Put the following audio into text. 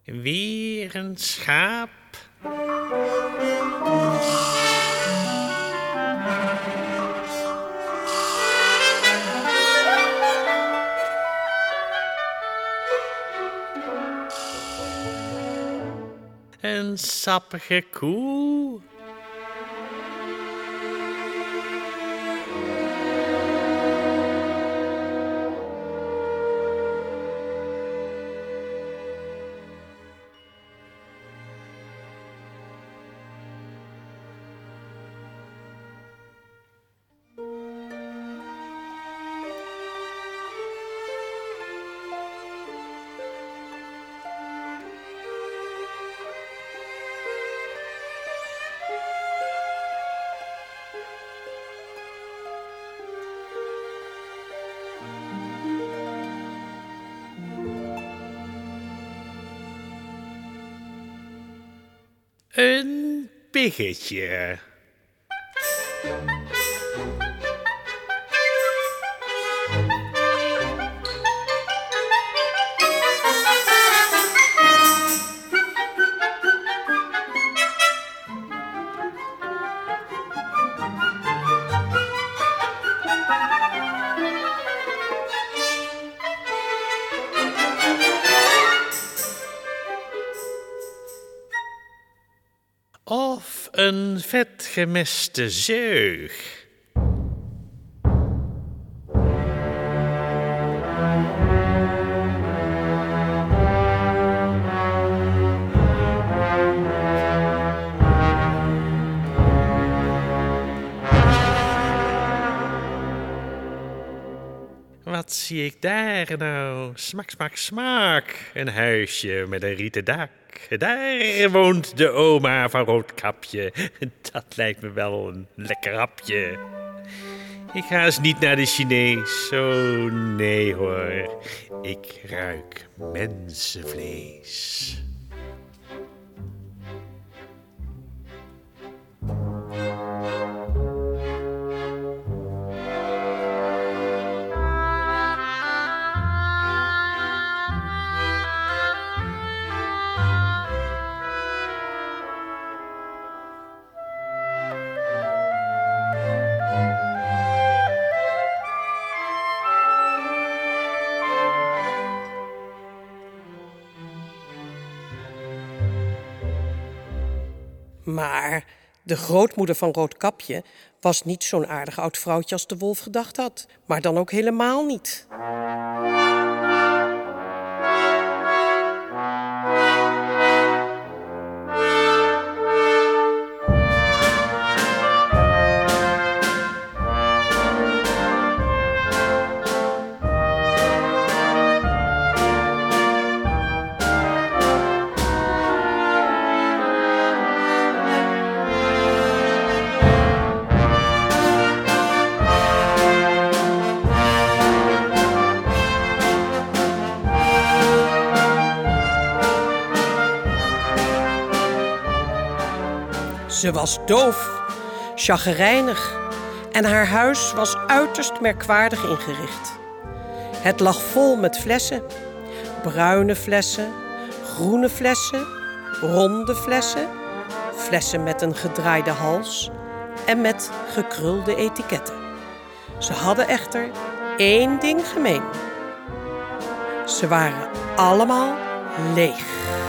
Weer een schaap. Een sappige koe. Een biggetje. Of een vetgemeste zeug. Wat zie ik daar nou? Smak, smak, smak. Een huisje met een rieten dak. Daar woont de oma van Roodkapje. Dat lijkt me wel een lekker hapje. Ik ga eens niet naar de Chinees. Oh nee hoor. Ik ruik mensenvlees. Maar de grootmoeder van Roodkapje was niet zo'n aardig oud vrouwtje als de wolf gedacht had. Maar dan ook helemaal niet. Ze was doof, chagrijnig en haar huis was uiterst merkwaardig ingericht. Het lag vol met flessen, bruine flessen, groene flessen, ronde flessen, flessen met een gedraaide hals en met gekrulde etiketten. Ze hadden echter één ding gemeen. Ze waren allemaal leeg.